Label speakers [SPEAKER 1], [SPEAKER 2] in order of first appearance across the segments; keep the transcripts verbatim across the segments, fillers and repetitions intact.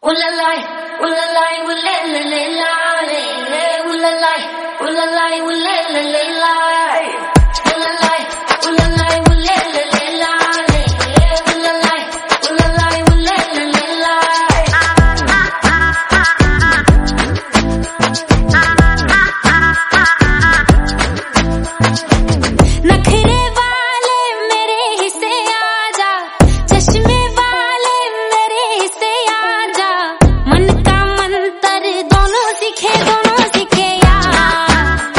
[SPEAKER 1] Ooh la la, ooh la la, ooh la la la la, ooh la la, ooh la la, ooh la la la la, ooh la la, ooh la la, ooh la la la la, ooh la la, ooh la la, ooh la la la la. नखरे वाले मेरे हिस्से आजा, चश्मे वाले मेरे हिस्से आजा, मन का मंतर दोनों सीखे दोनों सीखे यार,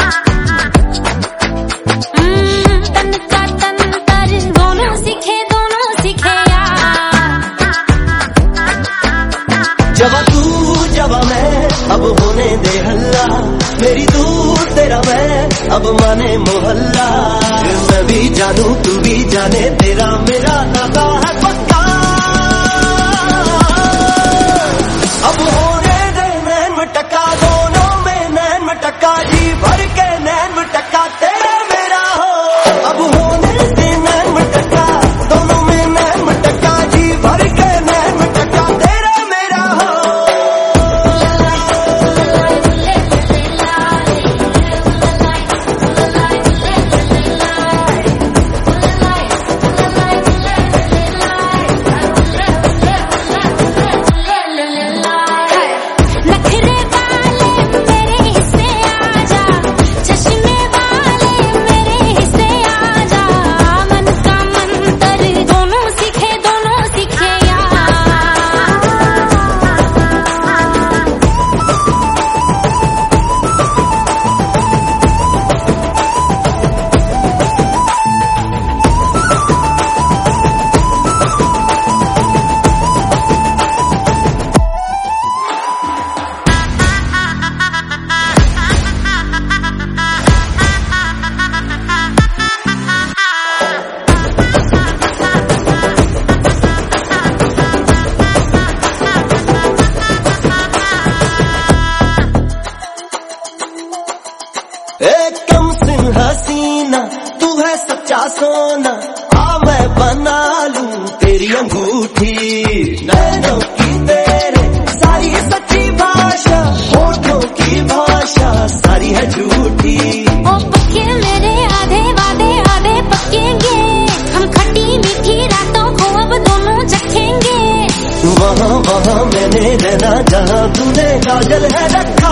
[SPEAKER 1] तन का तंतर दोनों सीखे दोनों सीखे यार।
[SPEAKER 2] जवा तू जवा मैं अब होने दे हल्ला, मेरी दूर तेरा मैं अब माने मोहल्ला, मैं भी जानू तू भी जाने तेरा मेरा नाता है पक्का। अब होने दे नैन मटका दोनों में नैन मटका, जी भर के नैन मटका तेरा मेरा हो। अब होने दे नैन मटका दोनों में नैन मटका, जी भर के नैन मटका तेरा मेरा हो।
[SPEAKER 1] नखरे वाले मेरे हिस्से आजा, चश्मे वाले मेरे हिस्से आजा, मन का मंतर दोनों सीखे दोनों सीखे यार।
[SPEAKER 2] एक कम सिन हसीना तू है सच्चा सोना, आ मैं बना लूं तेरी अंगूठी। नैनों की तेरे सारी सच्ची भाषा, होठों की भाषा सारी है झूठी।
[SPEAKER 1] ओ पक्के मेरे आधे वादे आधे पक्केंगे, हम खट्टी मीठी रातों को अब दोनों चखेंगे।
[SPEAKER 2] वहाँ वहाँ मैंने रहना जहाँ तूने काजल है रखा।